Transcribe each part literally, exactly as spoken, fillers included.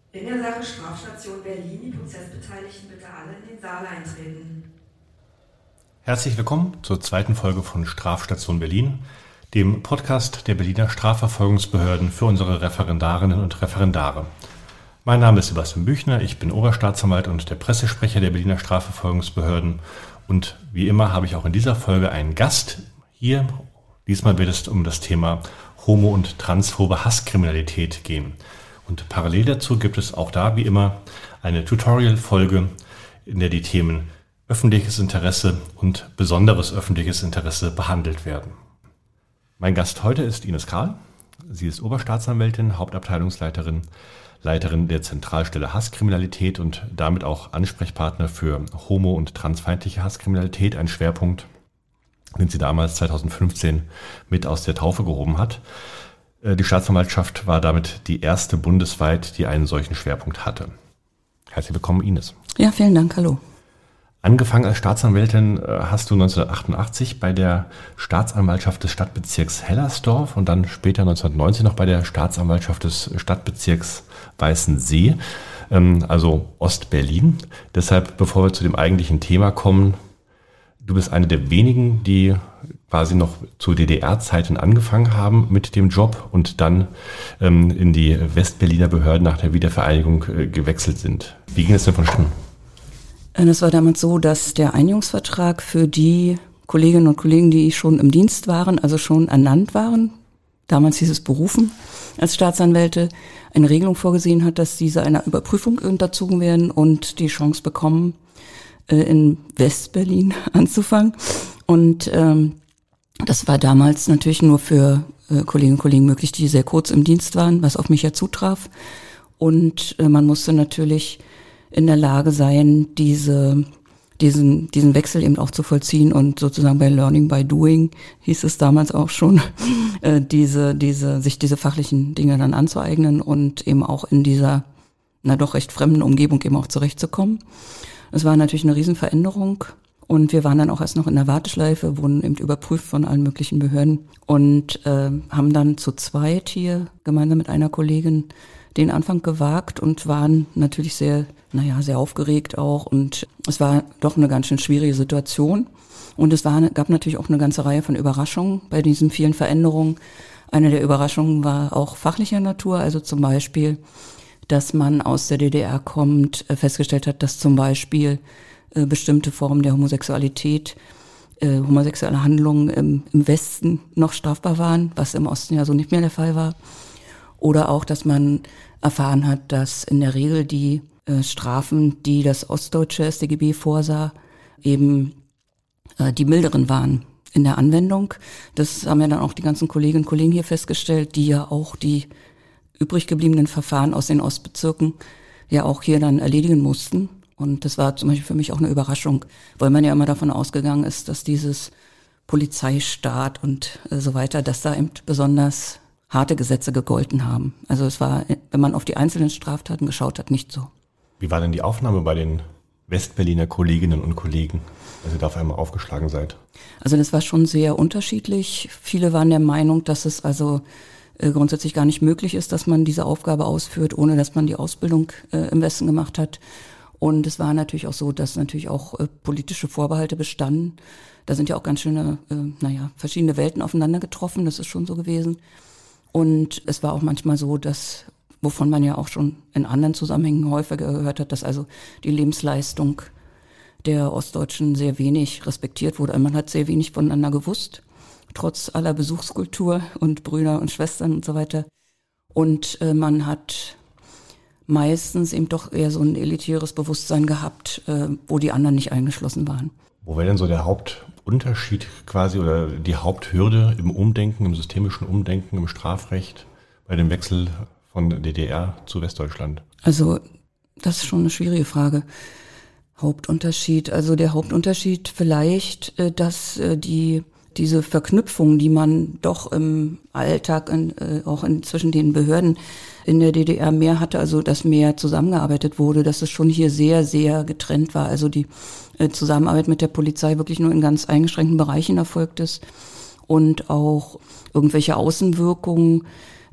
In der Sache Strafstation Berlin, die Prozessbeteiligten bitte alle in den Saal eintreten. Herzlich willkommen zur zweiten Folge von Strafstation Berlin, dem Podcast der Berliner Strafverfolgungsbehörden für unsere Referendarinnen und Referendare. Mein Name ist Sebastian Büchner, ich bin Oberstaatsanwalt und der Pressesprecher der Berliner Strafverfolgungsbehörden und wie immer habe ich auch in dieser Folge einen Gast hier. Diesmal wird es um das Thema homo- und transphobe Hasskriminalität gehen. Und parallel dazu gibt es auch da wie immer eine Tutorial-Folge, in der die Themen öffentliches Interesse und besonderes öffentliches Interesse behandelt werden. Mein Gast heute ist Ines Karl. Sie ist Oberstaatsanwältin, Hauptabteilungsleiterin, Leiterin der Zentralstelle Hasskriminalität und damit auch Ansprechpartner für homo- und transfeindliche Hasskriminalität, ein Schwerpunkt, den sie damals zweitausendfünfzehn mit aus der Taufe gehoben hat. Die Staatsanwaltschaft war damit die erste bundesweit, die einen solchen Schwerpunkt hatte. Herzlich willkommen, Ines. Ja, vielen Dank, hallo. Angefangen als Staatsanwältin hast du neunzehnhundertachtundachtzig bei der Staatsanwaltschaft des Stadtbezirks Hellersdorf und dann später neunzehnhundertneunzig noch bei der Staatsanwaltschaft des Stadtbezirks Weißensee, also Ostberlin. Deshalb, bevor wir zu dem eigentlichen Thema kommen, du bist eine der wenigen, die quasi noch zu D D R-Zeiten angefangen haben mit dem Job und dann ähm, in die Westberliner Behörden nach der Wiedervereinigung äh, gewechselt sind. Wie ging es denn vonstatten? Das war damals so, dass der Einigungsvertrag für die Kolleginnen und Kollegen, die schon im Dienst waren, also schon ernannt waren, damals hieß es berufen als Staatsanwälte, eine Regelung vorgesehen hat, dass diese einer Überprüfung unterzogen werden und die Chance bekommen, in Westberlin anzufangen. Und ähm, das war damals natürlich nur für äh, Kolleginnen und Kollegen möglich, die sehr kurz im Dienst waren, was auf mich ja zutraf. Und äh, man musste natürlich in der Lage sein, diese diesen diesen Wechsel eben auch zu vollziehen und sozusagen bei Learning by Doing hieß es damals auch schon, äh, diese diese sich diese fachlichen Dinge dann anzueignen und eben auch in dieser na doch recht fremden Umgebung eben auch zurechtzukommen. Es war natürlich eine Riesenveränderung und wir waren dann auch erst noch in der Warteschleife, wurden eben überprüft von allen möglichen Behörden und äh, haben dann zu zweit hier gemeinsam mit einer Kollegin den Anfang gewagt und waren natürlich sehr, naja, sehr aufgeregt auch und es war doch eine ganz schön schwierige Situation und es war, gab natürlich auch eine ganze Reihe von Überraschungen bei diesen vielen Veränderungen. Eine der Überraschungen war auch fachlicher Natur, also zum Beispiel, dass man aus der D D R kommt, festgestellt hat, dass zum Beispiel äh, bestimmte Formen der Homosexualität, äh, homosexuelle Handlungen im, im Westen noch strafbar waren, was im Osten ja so nicht mehr der Fall war. Oder auch, dass man erfahren hat, dass in der Regel die äh, Strafen, die das ostdeutsche S t G B vorsah, eben äh, die milderen waren in der Anwendung. Das haben ja dann auch die ganzen Kolleginnen und Kollegen hier festgestellt, die ja auch die übrig gebliebenen Verfahren aus den Ostbezirken ja auch hier dann erledigen mussten. Und das war zum Beispiel für mich auch eine Überraschung, weil man ja immer davon ausgegangen ist, dass dieses Polizeistaat und so weiter, dass da eben besonders harte Gesetze gegolten haben. Also es war, wenn man auf die einzelnen Straftaten geschaut hat, nicht so. Wie war denn die Aufnahme bei den Westberliner Kolleginnen und Kollegen, als ihr da auf einmal aufgeschlagen seid? Also das war schon sehr unterschiedlich. Viele waren der Meinung, dass es also grundsätzlich gar nicht möglich ist, dass man diese Aufgabe ausführt, ohne dass man die Ausbildung äh, im Westen gemacht hat. Und es war natürlich auch so, dass natürlich auch äh, politische Vorbehalte bestanden. Da sind ja auch ganz schöne, äh, naja, verschiedene Welten aufeinander getroffen. Das ist schon so gewesen. Und es war auch manchmal so, dass, wovon man ja auch schon in anderen Zusammenhängen häufiger gehört hat, dass also die Lebensleistung der Ostdeutschen sehr wenig respektiert wurde. Man hat sehr wenig voneinander gewusst, trotz aller Besuchskultur und Brüder und Schwestern und so weiter. Und äh, man hat meistens eben doch eher so ein elitäres Bewusstsein gehabt, äh, wo die anderen nicht eingeschlossen waren. Wo wäre denn so der Hauptunterschied quasi oder die Haupthürde im Umdenken, im systemischen Umdenken, im Strafrecht bei dem Wechsel von D D R zu Westdeutschland? Also das ist schon eine schwierige Frage. Hauptunterschied, also der Hauptunterschied vielleicht, äh, dass äh, die diese Verknüpfung, die man doch im Alltag, in, äh, auch in, zwischen den Behörden in der D D R mehr hatte, also dass mehr zusammengearbeitet wurde, dass es schon hier sehr, sehr getrennt war. Also die äh, Zusammenarbeit mit der Polizei wirklich nur in ganz eingeschränkten Bereichen erfolgt ist und auch irgendwelche Außenwirkungen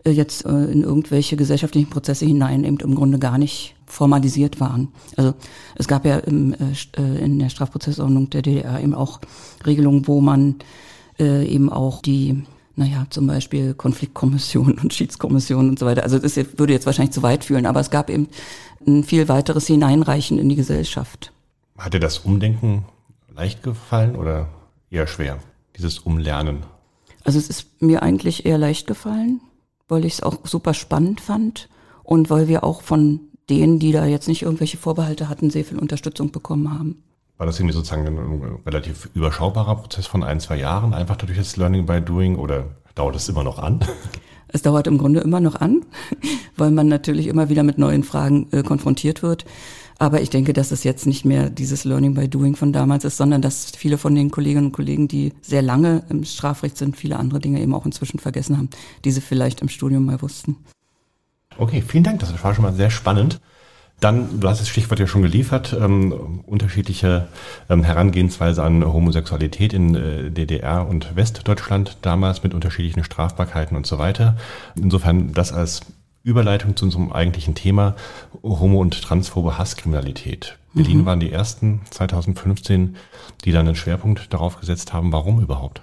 äh, jetzt äh, in irgendwelche gesellschaftlichen Prozesse hinein eben im Grunde gar nicht formalisiert waren. Also es gab ja im, äh, in der Strafprozessordnung der D D R eben auch Regelungen, wo man äh, eben auch die, naja, zum Beispiel Konfliktkommission und Schiedskommission und so weiter. Also das würde jetzt wahrscheinlich zu weit führen, aber es gab eben ein viel weiteres Hineinreichen in die Gesellschaft. Hat dir das Umdenken leicht gefallen oder eher schwer, dieses Umlernen? Also es ist mir eigentlich eher leicht gefallen, weil ich es auch super spannend fand und weil wir auch von denen, die da jetzt nicht irgendwelche Vorbehalte hatten, sehr viel Unterstützung bekommen haben. War das irgendwie sozusagen ein relativ überschaubarer Prozess von ein, zwei Jahren, einfach durch das Learning by Doing, oder dauert es immer noch an? Es dauert im Grunde immer noch an, weil man natürlich immer wieder mit neuen Fragen äh, konfrontiert wird. Aber ich denke, dass es jetzt nicht mehr dieses Learning by Doing von damals ist, sondern dass viele von den Kolleginnen und Kollegen, die sehr lange im Strafrecht sind, viele andere Dinge eben auch inzwischen vergessen haben, die sie vielleicht im Studium mal wussten. Okay, vielen Dank, das war schon mal sehr spannend. Dann, du hast das Stichwort ja schon geliefert, ähm, unterschiedliche ähm, Herangehensweise an Homosexualität in äh, D D R und Westdeutschland damals mit unterschiedlichen Strafbarkeiten und so weiter. Insofern das als Überleitung zu unserem eigentlichen Thema, homo- und transphobe Hasskriminalität. Mhm. Berlin waren die ersten zweitausendfünfzehn, die dann einen Schwerpunkt darauf gesetzt haben. Warum überhaupt?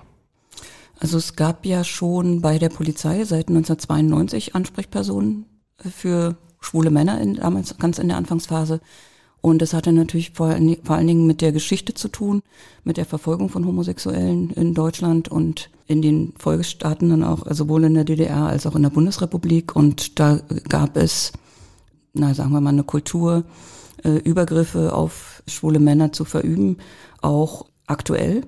Also es gab ja schon bei der Polizei seit neunzehnhundertzweiundneunzig Ansprechpersonen für schwule Männer in, damals ganz in der Anfangsphase. Und das hatte natürlich vor, vor allen Dingen mit der Geschichte zu tun, mit der Verfolgung von Homosexuellen in Deutschland und in den Folgestaaten dann auch, also sowohl in der D D R als auch in der Bundesrepublik. Und da gab es, na sagen wir mal, eine Kultur, äh, Übergriffe auf schwule Männer zu verüben, auch aktuell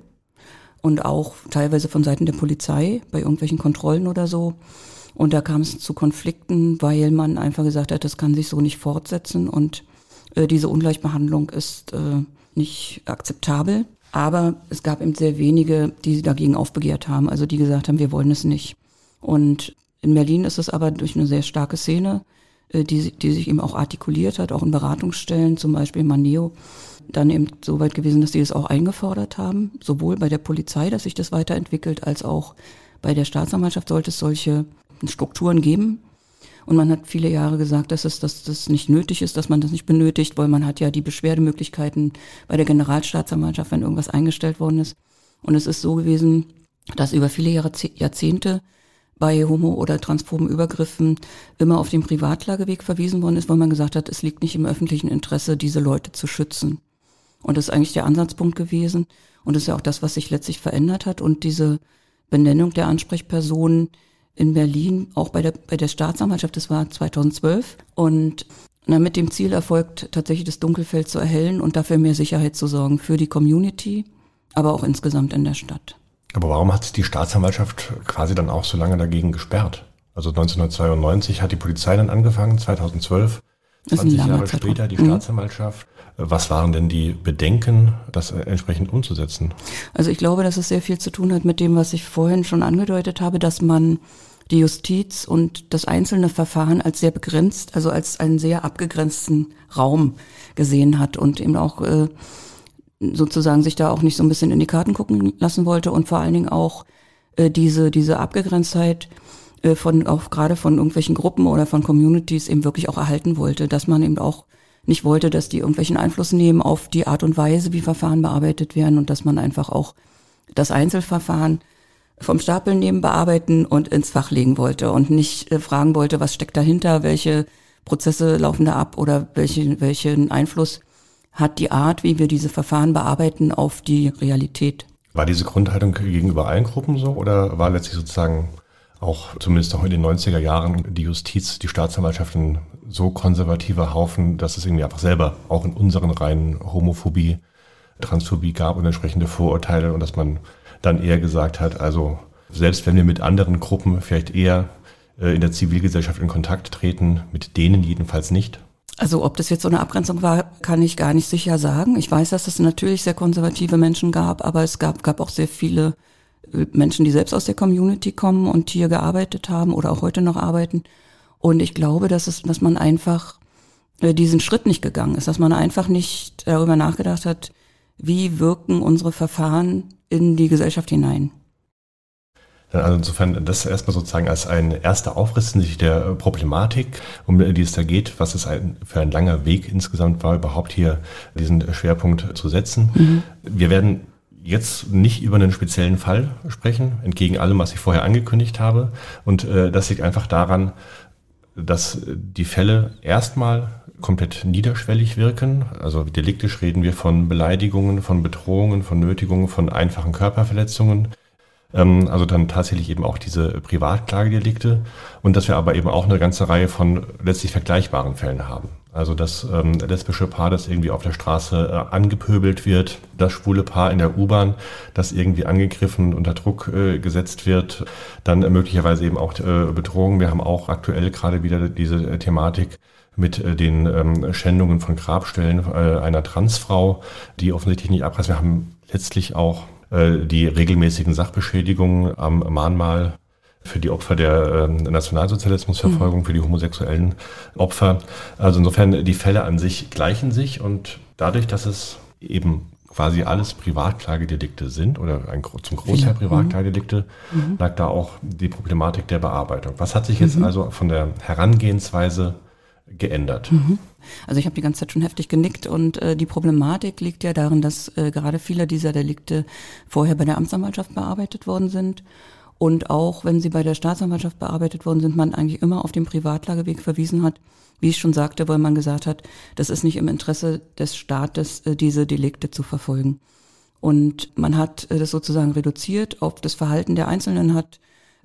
und auch teilweise von Seiten der Polizei bei irgendwelchen Kontrollen oder so. Und da kam es zu Konflikten, weil man einfach gesagt hat, das kann sich so nicht fortsetzen und äh, diese Ungleichbehandlung ist äh, nicht akzeptabel. Aber es gab eben sehr wenige, die dagegen aufbegehrt haben, also die gesagt haben, wir wollen es nicht. Und in Berlin ist es aber durch eine sehr starke Szene, äh, die, die sich eben auch artikuliert hat, auch in Beratungsstellen, zum Beispiel Maneo, dann eben so weit gewesen, dass die das auch eingefordert haben, sowohl bei der Polizei, dass sich das weiterentwickelt, als auch bei der Staatsanwaltschaft sollte es solche Strukturen geben. Und man hat viele Jahre gesagt, dass es dass das nicht nötig ist, dass man das nicht benötigt, weil man hat ja die Beschwerdemöglichkeiten bei der Generalstaatsanwaltschaft, wenn irgendwas eingestellt worden ist. Und es ist so gewesen, dass über viele Jahre, Jahrzehnte bei homo- oder transphoben Übergriffen immer auf den Privatklageweg verwiesen worden ist, weil man gesagt hat, es liegt nicht im öffentlichen Interesse, diese Leute zu schützen. Und das ist eigentlich der Ansatzpunkt gewesen. Und das ist ja auch das, was sich letztlich verändert hat. Und diese Benennung der Ansprechpersonen in Berlin, auch bei der bei der Staatsanwaltschaft, das war zweitausendzwölf. Und na, mit dem Ziel erfolgt, tatsächlich das Dunkelfeld zu erhellen und dafür mehr Sicherheit zu sorgen für die Community, aber auch insgesamt in der Stadt. Aber warum hat die Staatsanwaltschaft quasi dann auch so lange dagegen gesperrt? Also neunzehnhundertzweiundneunzig hat die Polizei dann angefangen, zweitausendzwölf, zwanzig Jahre später die Staatsanwaltschaft. Mhm. Was waren denn die Bedenken, das entsprechend umzusetzen? Also ich glaube, dass es sehr viel zu tun hat mit dem, was ich vorhin schon angedeutet habe, dass man die Justiz und das einzelne Verfahren als sehr begrenzt, also als einen sehr abgegrenzten Raum gesehen hat und eben auch äh, sozusagen sich da auch nicht so ein bisschen in die Karten gucken lassen wollte und vor allen Dingen auch äh, diese diese Abgegrenztheit äh, von auch gerade von irgendwelchen Gruppen oder von Communities eben wirklich auch erhalten wollte, dass man eben auch nicht wollte, dass die irgendwelchen Einfluss nehmen auf die Art und Weise, wie Verfahren bearbeitet werden und dass man einfach auch das Einzelverfahren vom Stapel nehmen, bearbeiten und ins Fach legen wollte und nicht äh, fragen wollte, was steckt dahinter, welche Prozesse laufen da ab oder welche, welchen Einfluss hat die Art, wie wir diese Verfahren bearbeiten, auf die Realität. War diese Grundhaltung gegenüber allen Gruppen so oder war letztlich sozusagen auch zumindest auch in den neunziger Jahren die Justiz, die Staatsanwaltschaft ein so konservativer Haufen, dass es irgendwie einfach selber auch in unseren Reihen Homophobie, Transphobie gab und entsprechende Vorurteile und dass man dann eher gesagt hat, also selbst wenn wir mit anderen Gruppen vielleicht eher äh, in der Zivilgesellschaft in Kontakt treten, mit denen jedenfalls nicht? Also ob das jetzt so eine Abgrenzung war, kann ich gar nicht sicher sagen. Ich weiß, dass es natürlich sehr konservative Menschen gab, aber es gab, gab auch sehr viele Menschen, die selbst aus der Community kommen und hier gearbeitet haben oder auch heute noch arbeiten. Und ich glaube, dass es, dass man einfach diesen Schritt nicht gegangen ist, dass man einfach nicht darüber nachgedacht hat, wie wirken unsere Verfahren in die Gesellschaft hinein. Also insofern das erstmal sozusagen als ein erster Aufriss hinsichtlich der Problematik, um die es da geht, was es ein, für ein langer Weg insgesamt war, überhaupt hier diesen Schwerpunkt zu setzen. Mhm. Wir werden jetzt nicht über einen speziellen Fall sprechen, entgegen allem, was ich vorher angekündigt habe. Und äh, das liegt einfach daran, dass die Fälle erstmal komplett niederschwellig wirken. Also deliktisch reden wir von Beleidigungen, von Bedrohungen, von Nötigungen, von einfachen Körperverletzungen. Ähm, also dann tatsächlich eben auch diese Privatklagedelikte. Und dass wir aber eben auch eine ganze Reihe von letztlich vergleichbaren Fällen haben. Also das ähm, lesbische Paar, das irgendwie auf der Straße äh, angepöbelt wird, das schwule Paar in der U-Bahn, das irgendwie angegriffen, unter Druck äh, gesetzt wird, dann äh, möglicherweise eben auch äh, Bedrohungen. Wir haben auch aktuell gerade wieder diese äh, Thematik mit äh, den ähm, Schändungen von Grabstellen äh, einer Transfrau, die offensichtlich nicht abreißt. Wir haben letztlich auch äh, die regelmäßigen Sachbeschädigungen am Mahnmal für die Opfer der äh, Nationalsozialismusverfolgung, mhm. für die homosexuellen Opfer. Also insofern, die Fälle an sich gleichen sich und dadurch, dass es eben quasi alles Privatklagedelikte sind oder ein, zum Großteil Privatklagedelikte, mhm. lag da auch die Problematik der Bearbeitung. Was hat sich jetzt mhm. also von der Herangehensweise geändert? Mhm. Also ich habe die ganze Zeit schon heftig genickt und äh, die Problematik liegt ja darin, dass äh, gerade viele dieser Delikte vorher bei der Amtsanwaltschaft bearbeitet worden sind. Und auch wenn sie bei der Staatsanwaltschaft bearbeitet worden sind, man eigentlich immer auf den Privatklageweg verwiesen hat, wie ich schon sagte, weil man gesagt hat, das ist nicht im Interesse des Staates, diese Delikte zu verfolgen. Und man hat das sozusagen reduziert auf das Verhalten der Einzelnen, hat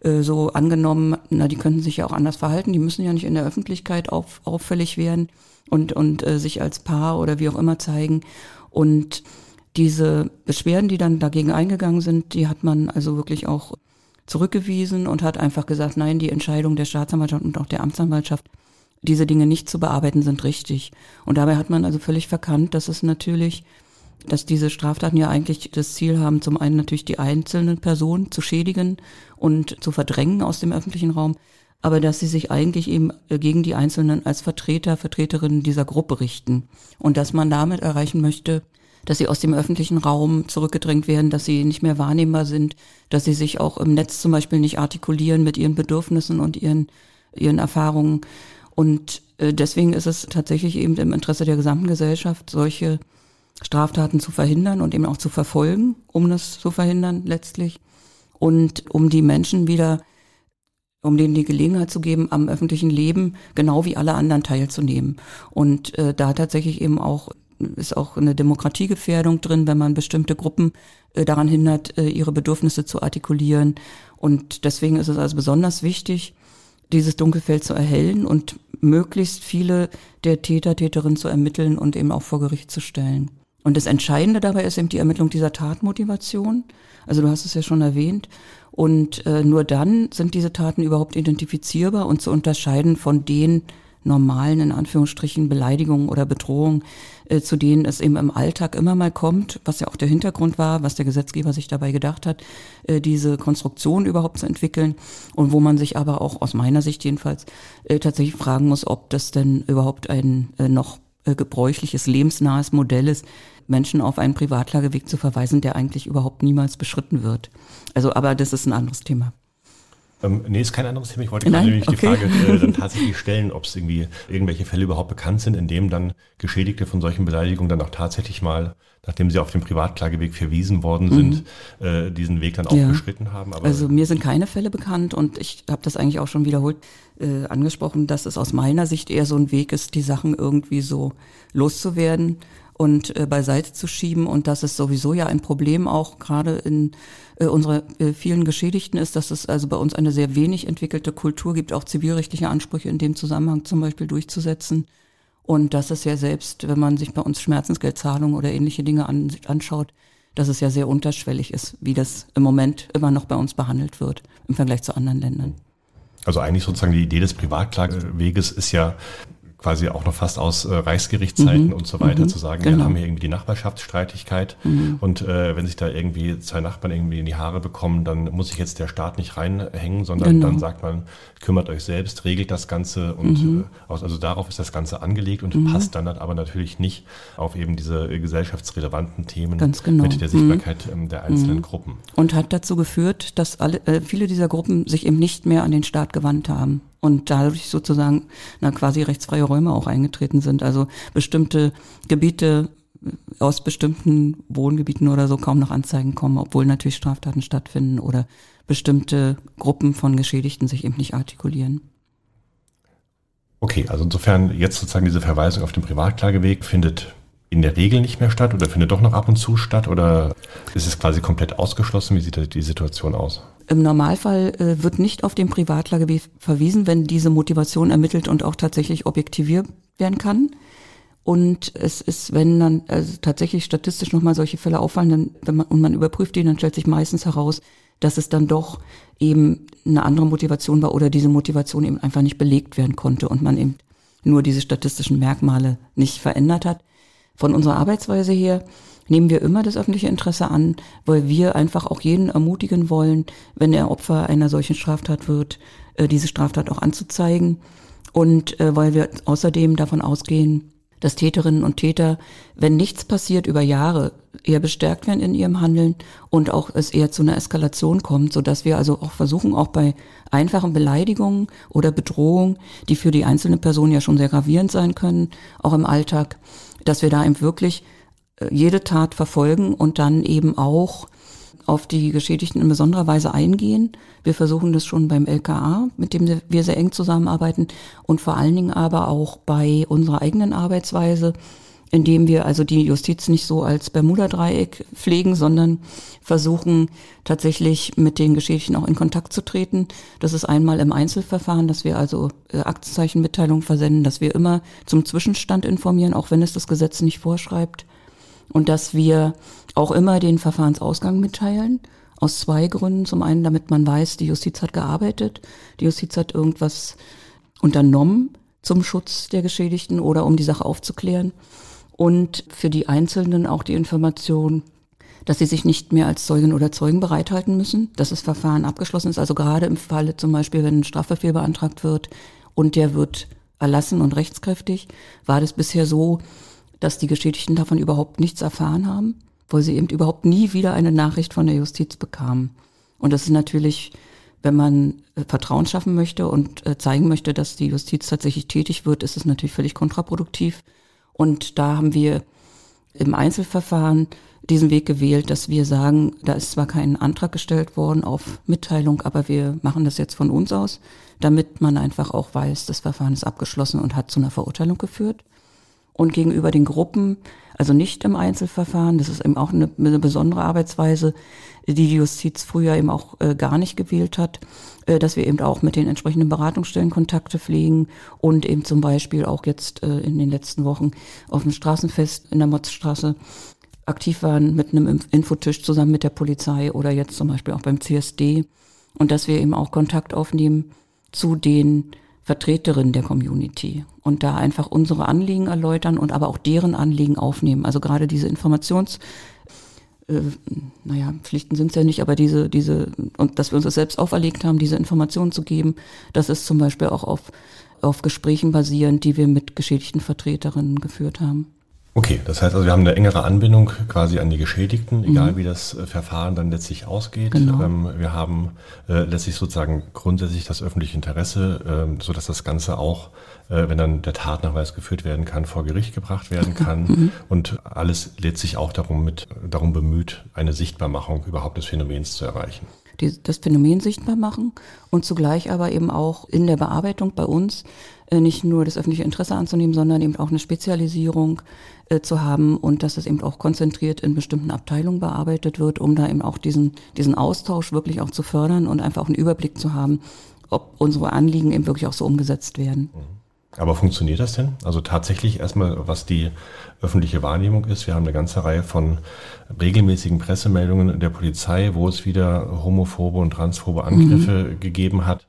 so angenommen, na, die könnten sich ja auch anders verhalten, die müssen ja nicht in der Öffentlichkeit auf, auffällig werden und, und äh, sich als Paar oder wie auch immer zeigen. Und diese Beschwerden, die dann dagegen eingegangen sind, die hat man also wirklich auch zurückgewiesen und hat einfach gesagt, nein, die Entscheidung der Staatsanwaltschaft und auch der Amtsanwaltschaft, diese Dinge nicht zu bearbeiten, sind richtig. Und dabei hat man also völlig verkannt, dass es natürlich, dass diese Straftaten ja eigentlich das Ziel haben, zum einen natürlich die einzelnen Personen zu schädigen und zu verdrängen aus dem öffentlichen Raum, aber dass sie sich eigentlich eben gegen die Einzelnen als Vertreter, Vertreterinnen dieser Gruppe richten. Und dass man damit erreichen möchte, dass sie aus dem öffentlichen Raum zurückgedrängt werden, dass sie nicht mehr wahrnehmbar sind, dass sie sich auch im Netz zum Beispiel nicht artikulieren mit ihren Bedürfnissen und ihren, ihren Erfahrungen. Und äh, deswegen ist es tatsächlich eben im Interesse der gesamten Gesellschaft, solche Straftaten zu verhindern und eben auch zu verfolgen, um das zu verhindern letztlich. Und um die Menschen wieder, um denen die Gelegenheit zu geben, am öffentlichen Leben genau wie alle anderen teilzunehmen. Und äh, da tatsächlich eben auch ist auch eine Demokratiegefährdung drin, wenn man bestimmte Gruppen äh, daran hindert, äh, ihre Bedürfnisse zu artikulieren. Und deswegen ist es also besonders wichtig, dieses Dunkelfeld zu erhellen und möglichst viele der Täter, Täterinnen zu ermitteln und eben auch vor Gericht zu stellen. Und das Entscheidende dabei ist eben die Ermittlung dieser Tatmotivation. Also du hast es ja schon erwähnt. Und äh, nur dann sind diese Taten überhaupt identifizierbar und zu unterscheiden von den normalen, in Anführungsstrichen, Beleidigungen oder Bedrohungen, äh, zu denen es eben im Alltag immer mal kommt, was ja auch der Hintergrund war, was der Gesetzgeber sich dabei gedacht hat, äh, diese Konstruktion überhaupt zu entwickeln und wo man sich aber auch aus meiner Sicht jedenfalls äh, tatsächlich fragen muss, ob das denn überhaupt ein äh, noch äh, gebräuchliches, lebensnahes Modell ist, Menschen auf einen Privatklageweg zu verweisen, der eigentlich überhaupt niemals beschritten wird. Also, aber das ist ein anderes Thema. Ähm, nee, ist kein anderes Thema. Ich wollte gerade nämlich okay. die Frage äh, dann tatsächlich stellen, ob es irgendwie irgendwelche Fälle überhaupt bekannt sind, in denen dann Geschädigte von solchen Beleidigungen dann auch tatsächlich mal, nachdem sie auf dem Privatklageweg verwiesen worden sind, mhm. äh, diesen Weg dann auch ja. beschritten haben. Aber also mir sind keine Fälle bekannt und ich habe das eigentlich auch schon wiederholt äh, angesprochen, dass es aus meiner Sicht eher so ein Weg ist, die Sachen irgendwie so loszuwerden und äh, beiseite zu schieben und dass es sowieso ja ein Problem auch gerade in äh, unserer äh, vielen Geschädigten ist, dass es also bei uns eine sehr wenig entwickelte Kultur gibt, auch zivilrechtliche Ansprüche in dem Zusammenhang zum Beispiel durchzusetzen. Und dass es ja selbst, wenn man sich bei uns Schmerzensgeldzahlungen oder ähnliche Dinge an, anschaut, dass es ja sehr unterschwellig ist, wie das im Moment immer noch bei uns behandelt wird im Vergleich zu anderen Ländern. Also eigentlich sozusagen die Idee des Privatklageweges ist ja quasi auch noch fast aus äh, Reichsgerichtszeiten mhm. und so weiter, mhm. zu sagen, genau. wir haben hier irgendwie die Nachbarschaftsstreitigkeit mhm. und äh, wenn sich da irgendwie zwei Nachbarn irgendwie in die Haare bekommen, dann muss sich jetzt der Staat nicht reinhängen, sondern genau. dann sagt man, kümmert euch selbst, regelt das Ganze und mhm. äh, also darauf ist das Ganze angelegt und mhm. passt dann aber natürlich nicht auf eben diese gesellschaftsrelevanten Themen Ganz genau. mit der Sichtbarkeit mhm. ähm, der einzelnen mhm. Gruppen. Und hat dazu geführt, dass alle, äh, viele dieser Gruppen sich eben nicht mehr an den Staat gewandt haben. Und dadurch sozusagen na, quasi rechtsfreie Räume auch eingetreten sind. Also bestimmte Gebiete aus bestimmten Wohngebieten oder so kaum noch Anzeigen kommen, obwohl natürlich Straftaten stattfinden oder bestimmte Gruppen von Geschädigten sich eben nicht artikulieren. Okay, also insofern jetzt sozusagen diese Verweisung auf den Privatklageweg findet in der Regel nicht mehr statt oder findet doch noch ab und zu statt oder ist es quasi komplett ausgeschlossen? Wie sieht die Situation aus? Im Normalfall äh, wird nicht auf den Privatklageweg verwiesen, wenn diese Motivation ermittelt und auch tatsächlich objektiviert werden kann. Und es ist, wenn dann also tatsächlich statistisch nochmal solche Fälle auffallen, dann, wenn man, und man überprüft die, dann stellt sich meistens heraus, dass es dann doch eben eine andere Motivation war oder diese Motivation eben einfach nicht belegt werden konnte und man eben nur diese statistischen Merkmale nicht verändert hat. Von unserer Arbeitsweise her nehmen wir immer das öffentliche Interesse an, weil wir einfach auch jeden ermutigen wollen, wenn er Opfer einer solchen Straftat wird, diese Straftat auch anzuzeigen. Und weil wir außerdem davon ausgehen, dass Täterinnen und Täter, wenn nichts passiert über Jahre, eher bestärkt werden in ihrem Handeln und auch es eher zu einer Eskalation kommt, sodass wir also auch versuchen, auch bei einfachen Beleidigungen oder Bedrohungen, die für die einzelne Person ja schon sehr gravierend sein können, auch im Alltag, dass wir da eben wirklich jede Tat verfolgen und dann eben auch auf die Geschädigten in besonderer Weise eingehen. Wir versuchen das schon beim L K A, mit dem wir sehr eng zusammenarbeiten und vor allen Dingen aber auch bei unserer eigenen Arbeitsweise, indem wir also die Justiz nicht so als Bermuda-Dreieck pflegen, sondern versuchen tatsächlich mit den Geschädigten auch in Kontakt zu treten. Das ist einmal im Einzelverfahren, dass wir also äh, Aktenzeichenmitteilungen versenden, dass wir immer zum Zwischenstand informieren, auch wenn es das Gesetz nicht vorschreibt. Und dass wir auch immer den Verfahrensausgang mitteilen, aus zwei Gründen. Zum einen, damit man weiß, die Justiz hat gearbeitet, die Justiz hat irgendwas unternommen zum Schutz der Geschädigten oder um die Sache aufzuklären. Und für die Einzelnen auch die Information, dass sie sich nicht mehr als Zeugin oder Zeugen bereithalten müssen, dass das Verfahren abgeschlossen ist. Also gerade im Falle zum Beispiel, wenn ein Strafbefehl beantragt wird und der wird erlassen und rechtskräftig, war das bisher so, dass die Geschädigten davon überhaupt nichts erfahren haben, weil sie eben überhaupt nie wieder eine Nachricht von der Justiz bekamen. Und das ist natürlich, wenn man Vertrauen schaffen möchte und zeigen möchte, dass die Justiz tatsächlich tätig wird, ist es natürlich völlig kontraproduktiv. Und da haben wir im Einzelverfahren diesen Weg gewählt, dass wir sagen, da ist zwar kein Antrag gestellt worden auf Mitteilung, aber wir machen das jetzt von uns aus, damit man einfach auch weiß, das Verfahren ist abgeschlossen und hat zu einer Verurteilung geführt. Und gegenüber den Gruppen, also nicht im Einzelverfahren, das ist eben auch eine, eine besondere Arbeitsweise, die die Justiz früher eben auch äh, gar nicht gewählt hat, äh, dass wir eben auch mit den entsprechenden Beratungsstellen Kontakte pflegen und eben zum Beispiel auch jetzt äh, in den letzten Wochen auf dem Straßenfest in der Motzstraße aktiv waren mit einem Infotisch zusammen mit der Polizei oder jetzt zum Beispiel auch beim C S D und dass wir eben auch Kontakt aufnehmen zu den Vertreterinnen der Community und da einfach unsere Anliegen erläutern und aber auch deren Anliegen aufnehmen. Also gerade diese Informations, äh, naja, Pflichten sind es ja nicht, aber diese, diese, und dass wir uns das selbst auferlegt haben, diese Informationen zu geben, das ist zum Beispiel auch auf, auf Gesprächen basierend, die wir mit geschädigten Vertreterinnen geführt haben. Okay, das heißt also, wir haben eine engere Anbindung quasi an die Geschädigten, egal mhm. wie das Verfahren dann letztlich ausgeht. Genau. Ähm, wir haben äh, letztlich sozusagen grundsätzlich das öffentliche Interesse, äh, so dass das Ganze auch, äh, wenn dann der Tatnachweis geführt werden kann, vor Gericht gebracht werden kann. Mhm. Und alles letztlich auch darum mit darum bemüht, eine Sichtbarmachung überhaupt des Phänomens zu erreichen. Die, das Phänomen sichtbar machen und zugleich aber eben auch in der Bearbeitung bei uns äh, nicht nur das öffentliche Interesse anzunehmen, sondern eben auch eine Spezialisierung äh, zu haben und dass es eben auch konzentriert in bestimmten Abteilungen bearbeitet wird, um da eben auch diesen, diesen Austausch wirklich auch zu fördern und einfach auch einen Überblick zu haben, ob unsere Anliegen eben wirklich auch so umgesetzt werden. Aber funktioniert das denn? Also tatsächlich erstmal, was die öffentliche Wahrnehmung ist. Wir haben eine ganze Reihe von regelmäßigen Pressemeldungen der Polizei, wo es wieder homophobe und transphobe Angriffe mhm. gegeben hat.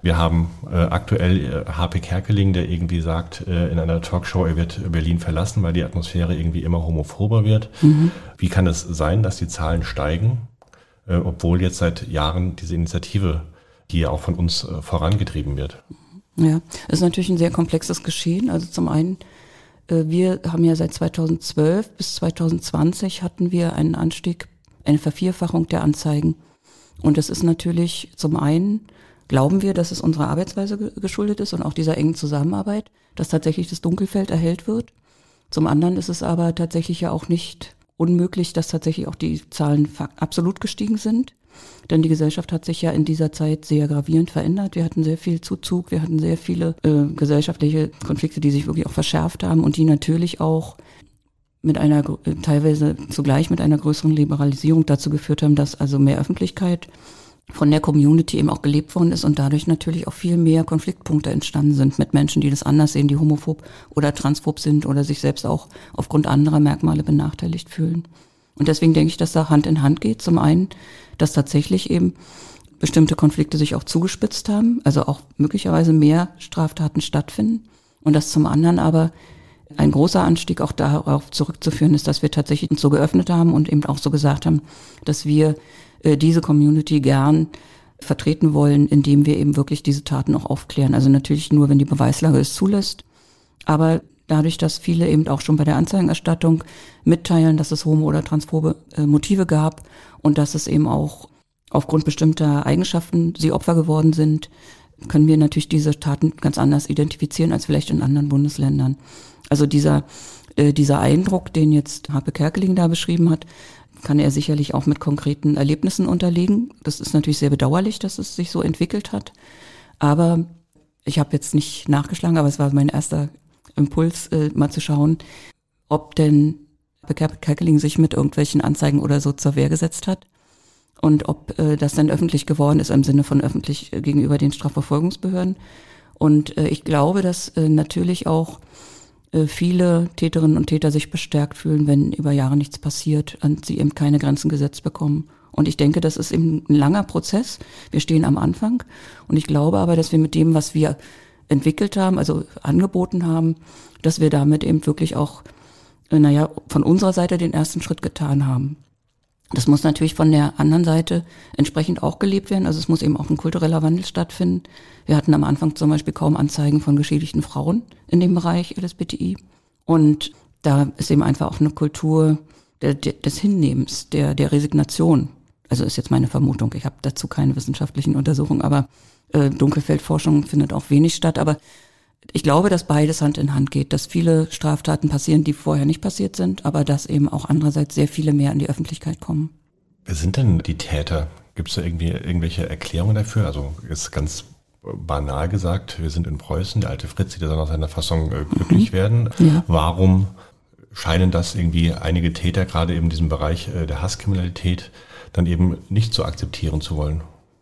Wir haben äh, aktuell äh, Harpe Kerkeling, der irgendwie sagt äh, in einer Talkshow, er wird Berlin verlassen, weil die Atmosphäre irgendwie immer homophober wird. Mhm. Wie kann es sein, dass die Zahlen steigen, äh, obwohl jetzt seit Jahren diese Initiative hier auch von uns äh, vorangetrieben wird? Ja, es ist natürlich ein sehr komplexes Geschehen. Also zum einen, äh, wir haben ja seit zweitausendzwölf bis zweitausendzwanzig hatten wir einen Anstieg, eine Vervierfachung der Anzeigen. Und das ist natürlich zum einen, glauben wir, dass es unserer Arbeitsweise geschuldet ist und auch dieser engen Zusammenarbeit, dass tatsächlich das Dunkelfeld erhellt wird. Zum anderen ist es aber tatsächlich ja auch nicht unmöglich, dass tatsächlich auch die Zahlen absolut gestiegen sind. Denn die Gesellschaft hat sich ja in dieser Zeit sehr gravierend verändert. Wir hatten sehr viel Zuzug, wir hatten sehr viele äh, gesellschaftliche Konflikte, die sich wirklich auch verschärft haben und die natürlich auch mit einer, teilweise zugleich mit einer größeren Liberalisierung dazu geführt haben, dass also mehr Öffentlichkeit von der Community eben auch gelebt worden ist und dadurch natürlich auch viel mehr Konfliktpunkte entstanden sind mit Menschen, die das anders sehen, die homophob oder transphob sind oder sich selbst auch aufgrund anderer Merkmale benachteiligt fühlen. Und deswegen denke ich, dass da Hand in Hand geht. Zum einen, dass tatsächlich eben bestimmte Konflikte sich auch zugespitzt haben, also auch möglicherweise mehr Straftaten stattfinden. Und dass zum anderen aber ein großer Anstieg auch darauf zurückzuführen ist, dass wir tatsächlich uns so geöffnet haben und eben auch so gesagt haben, dass wir äh, diese Community gern vertreten wollen, indem wir eben wirklich diese Taten auch aufklären. Also natürlich nur, wenn die Beweislage es zulässt. Aber dadurch, dass viele eben auch schon bei der Anzeigenerstattung mitteilen, dass es homo- oder transphobe äh, Motive gab und dass es eben auch aufgrund bestimmter Eigenschaften sie Opfer geworden sind, können wir natürlich diese Taten ganz anders identifizieren als vielleicht in anderen Bundesländern. Also dieser äh, dieser Eindruck, den jetzt Harpe Kerkeling da beschrieben hat, kann er sicherlich auch mit konkreten Erlebnissen unterlegen. Das ist natürlich sehr bedauerlich, dass es sich so entwickelt hat. Aber ich habe jetzt nicht nachgeschlagen, aber es war mein erster Impuls, äh, mal zu schauen, ob denn Harpe Kerkeling sich mit irgendwelchen Anzeigen oder so zur Wehr gesetzt hat und ob äh, das dann öffentlich geworden ist im Sinne von öffentlich äh, gegenüber den Strafverfolgungsbehörden. Und äh, ich glaube, dass äh, natürlich auch äh, viele Täterinnen und Täter sich bestärkt fühlen, wenn über Jahre nichts passiert und sie eben keine Grenzen gesetzt bekommen. Und ich denke, das ist eben ein langer Prozess. Wir stehen am Anfang. Und ich glaube aber, dass wir mit dem, was wir entwickelt haben, also angeboten haben, dass wir damit eben wirklich auch, äh, naja, von unserer Seite den ersten Schritt getan haben. Das muss natürlich von der anderen Seite entsprechend auch gelebt werden. Also es muss eben auch ein kultureller Wandel stattfinden. Wir hatten am Anfang zum Beispiel kaum Anzeigen von geschädigten Frauen in dem Bereich L S B T I. Und da ist eben einfach auch eine Kultur der, der, des Hinnehmens, der, der Resignation. Also ist jetzt meine Vermutung. Ich habe dazu keine wissenschaftlichen Untersuchungen, aber äh, Dunkelfeldforschung findet auch wenig statt. Aber ich glaube, dass beides Hand in Hand geht, dass viele Straftaten passieren, die vorher nicht passiert sind, aber dass eben auch andererseits sehr viele mehr in die Öffentlichkeit kommen. Wer sind denn die Täter? Gibt es da irgendwie irgendwelche Erklärungen dafür? Also ist ganz banal gesagt, wir sind in Preußen, der alte Fritz, der soll nach seiner Fassung äh, glücklich mhm. werden. Ja. Warum scheinen das irgendwie einige Täter, gerade eben in diesem Bereich äh, der Hasskriminalität, dann eben nicht zu akzeptieren zu wollen?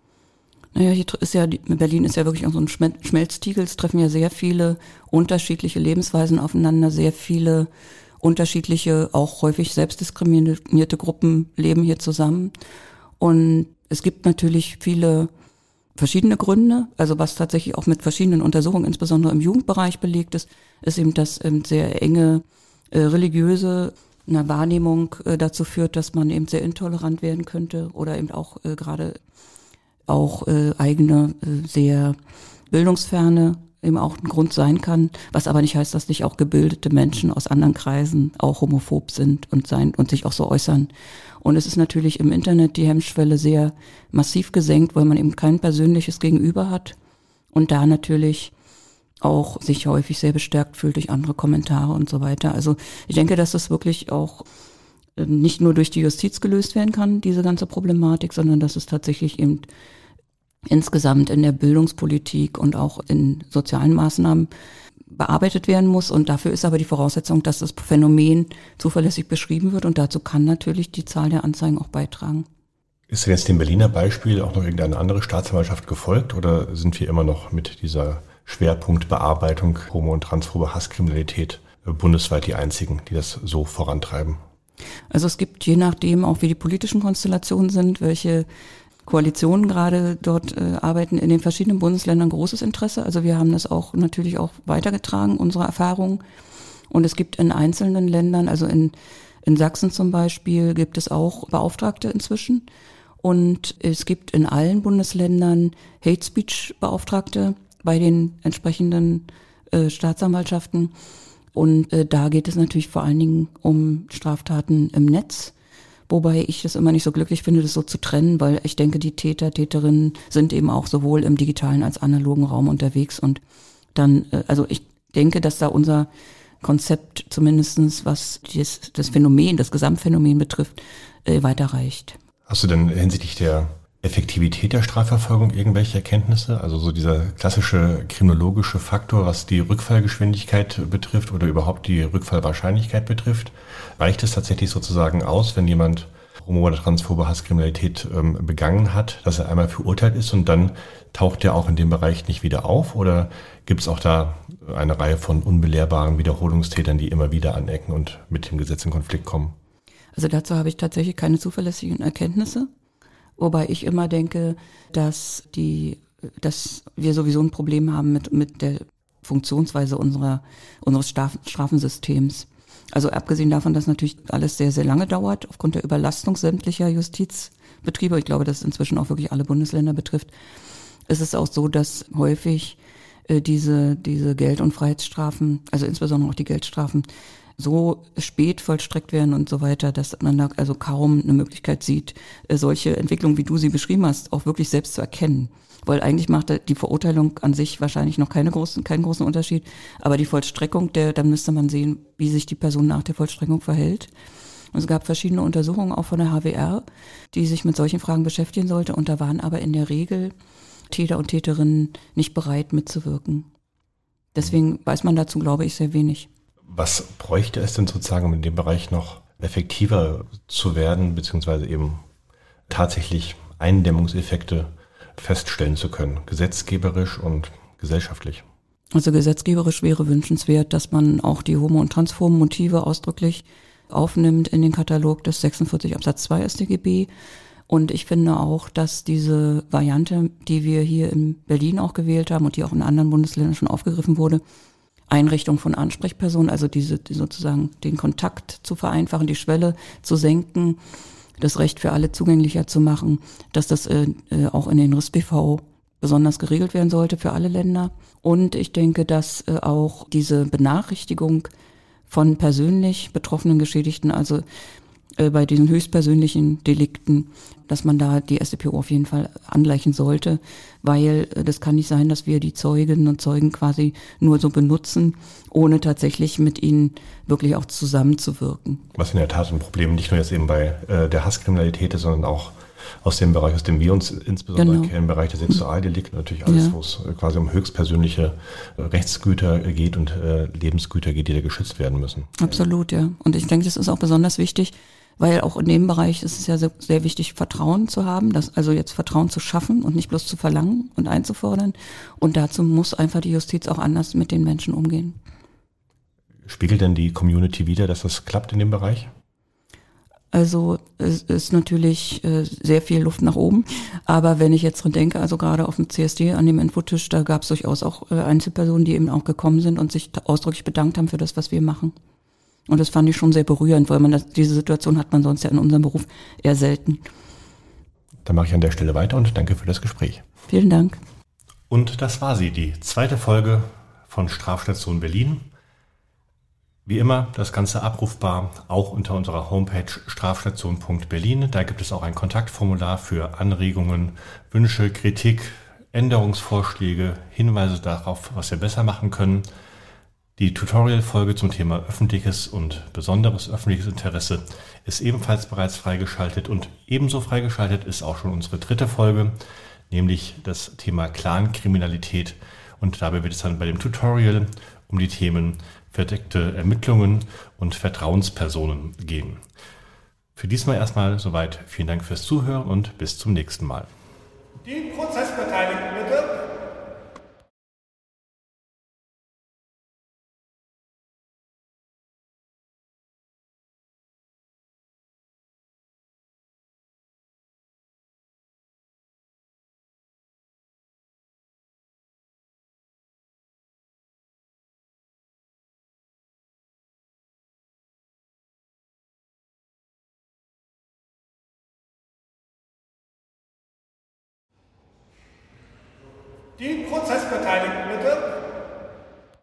Naja, hier ist ja, Berlin ist ja wirklich auch so ein Schmelztiegel. Es treffen ja sehr viele unterschiedliche Lebensweisen aufeinander, sehr viele unterschiedliche, auch häufig selbstdiskriminierte Gruppen leben hier zusammen. Und es gibt natürlich viele verschiedene Gründe. Also was tatsächlich auch mit verschiedenen Untersuchungen, insbesondere im Jugendbereich belegt ist, ist eben, dass eben sehr enge äh, religiöse eine Wahrnehmung äh, dazu führt, dass man eben sehr intolerant werden könnte oder eben auch äh, gerade auch äh, eigene, äh, sehr bildungsferne eben auch ein Grund sein kann, was aber nicht heißt, dass nicht auch gebildete Menschen aus anderen Kreisen auch homophob sind und sein und sich auch so äußern. Und es ist natürlich im Internet die Hemmschwelle sehr massiv gesenkt, weil man eben kein persönliches Gegenüber hat und da natürlich auch sich häufig sehr bestärkt fühlt durch andere Kommentare und so weiter. Also ich denke, dass das wirklich auch nicht nur durch die Justiz gelöst werden kann, diese ganze Problematik, sondern dass es tatsächlich eben insgesamt in der Bildungspolitik und auch in sozialen Maßnahmen bearbeitet werden muss. Und dafür ist aber die Voraussetzung, dass das Phänomen zuverlässig beschrieben wird. Und dazu kann natürlich die Zahl der Anzeigen auch beitragen. Ist denn jetzt dem Berliner Beispiel auch noch irgendeine andere Staatsanwaltschaft gefolgt? Oder sind wir immer noch mit dieser Schwerpunktbearbeitung homo- und transphobe Hasskriminalität bundesweit die einzigen, die das so vorantreiben? Also es gibt je nachdem auch, wie die politischen Konstellationen sind, welche Koalitionen gerade dort äh, arbeiten, in den verschiedenen Bundesländern großes Interesse. Also wir haben das auch natürlich auch weitergetragen, unsere Erfahrungen. Und es gibt in einzelnen Ländern, also in, in Sachsen zum Beispiel, gibt es auch Beauftragte inzwischen. Und es gibt in allen Bundesländern Hate Speech Beauftragte bei den entsprechenden äh, Staatsanwaltschaften. Und äh, da geht es natürlich vor allen Dingen um Straftaten im Netz. Wobei ich das immer nicht so glücklich finde, das so zu trennen, weil ich denke, die Täter, Täterinnen sind eben auch sowohl im digitalen als analogen Raum unterwegs. Und dann, äh, also ich denke, dass da unser Konzept zumindestens, was das, das Phänomen, das Gesamtphänomen betrifft, äh, weiterreicht. Hast du denn hinsichtlich der Effektivität der Strafverfolgung irgendwelche Erkenntnisse? Also so dieser klassische kriminologische Faktor, was die Rückfallgeschwindigkeit betrifft oder überhaupt die Rückfallwahrscheinlichkeit betrifft. Reicht es tatsächlich sozusagen aus, wenn jemand homo- oder transphobe Hasskriminalität ähm, begangen hat, dass er einmal verurteilt ist und dann taucht er auch in dem Bereich nicht wieder auf? Oder gibt es auch da eine Reihe von unbelehrbaren Wiederholungstätern, die immer wieder anecken und mit dem Gesetz in Konflikt kommen? Also dazu habe ich tatsächlich keine zuverlässigen Erkenntnisse. Wobei ich immer denke, dass die, dass wir sowieso ein Problem haben mit, mit der Funktionsweise unserer, unseres Straf, Strafensystems. Also abgesehen davon, dass natürlich alles sehr, sehr lange dauert, aufgrund der Überlastung sämtlicher Justizbetriebe, ich glaube, dass es inzwischen auch wirklich alle Bundesländer betrifft, ist es auch so, dass häufig äh, diese, diese Geld- und Freiheitsstrafen, also insbesondere auch die Geldstrafen, so spät vollstreckt werden und so weiter, dass man da also kaum eine Möglichkeit sieht, solche Entwicklungen, wie du sie beschrieben hast, auch wirklich selbst zu erkennen. Weil eigentlich macht die Verurteilung an sich wahrscheinlich noch keine großen, keinen großen Unterschied, aber die Vollstreckung, der, dann müsste man sehen, wie sich die Person nach der Vollstreckung verhält. Und es gab verschiedene Untersuchungen auch von der H W R, die sich mit solchen Fragen beschäftigen sollte, und da waren aber in der Regel Täter und Täterinnen nicht bereit mitzuwirken. Deswegen weiß man dazu, glaube ich, sehr wenig. Was bräuchte es denn sozusagen, um in dem Bereich noch effektiver zu werden, beziehungsweise eben tatsächlich Eindämmungseffekte feststellen zu können, gesetzgeberisch und gesellschaftlich? Also gesetzgeberisch wäre wünschenswert, dass man auch die homo- und transphoben Motive ausdrücklich aufnimmt in den Katalog des sechsundvierzig Absatz zwei S t G B. Und ich finde auch, dass diese Variante, die wir hier in Berlin auch gewählt haben und die auch in anderen Bundesländern schon aufgegriffen wurde, Einrichtung von Ansprechpersonen, also diese die sozusagen den Kontakt zu vereinfachen, die Schwelle zu senken, das Recht für alle zugänglicher zu machen, dass das äh, auch in den R I S B V besonders geregelt werden sollte für alle Länder. Und ich denke, dass äh, auch diese Benachrichtigung von persönlich betroffenen Geschädigten, also äh, bei diesen höchstpersönlichen Delikten, dass man da die S t P O auf jeden Fall angleichen sollte, weil äh, das kann nicht sein, dass wir die Zeuginnen und Zeugen quasi nur so benutzen, ohne tatsächlich mit ihnen wirklich auch zusammenzuwirken. Was in der Tat ein Problem nicht nur jetzt eben bei äh, der Hasskriminalität ist, sondern auch aus dem Bereich, aus dem wir uns insbesondere Genau. kennen, im Bereich der Sexualdelikte, natürlich alles, Ja. wo es äh, quasi um höchstpersönliche äh, Rechtsgüter geht und äh, Lebensgüter geht, die da geschützt werden müssen. Absolut, ja. Und ich denke, das ist auch besonders wichtig, weil auch in dem Bereich ist es ja sehr, sehr wichtig, Vertrauen zu haben, das, also jetzt Vertrauen zu schaffen und nicht bloß zu verlangen und einzufordern. Und dazu muss einfach die Justiz auch anders mit den Menschen umgehen. Spiegelt denn die Community wider, dass das klappt in dem Bereich? Also es ist natürlich äh, sehr viel Luft nach oben, aber wenn ich jetzt dran denke, also gerade auf dem C S D an dem Infotisch, da gab es durchaus auch äh, Einzelpersonen, die eben auch gekommen sind und sich ausdrücklich bedankt haben für das, was wir machen. Und das fand ich schon sehr berührend, weil man das, diese Situation hat man sonst ja in unserem Beruf eher selten. Dann mache ich an der Stelle weiter und danke für das Gespräch. Vielen Dank. Und das war sie, die zweite Folge von Strafstation Berlin. Wie immer, das Ganze abrufbar auch unter unserer Homepage strafstation punkt berlin. Da gibt es auch ein Kontaktformular für Anregungen, Wünsche, Kritik, Änderungsvorschläge, Hinweise darauf, was wir besser machen können. Die Tutorial-Folge zum Thema öffentliches und besonderes öffentliches Interesse ist ebenfalls bereits freigeschaltet und ebenso freigeschaltet ist auch schon unsere dritte Folge, nämlich das Thema Clankriminalität, und dabei wird es dann bei dem Tutorial um die Themen verdeckte Ermittlungen und Vertrauenspersonen gehen. Für diesmal erstmal soweit. Vielen Dank fürs Zuhören und bis zum nächsten Mal. Die Prozessbeteiligten bitte. Die Prozessbeteiligten bitte.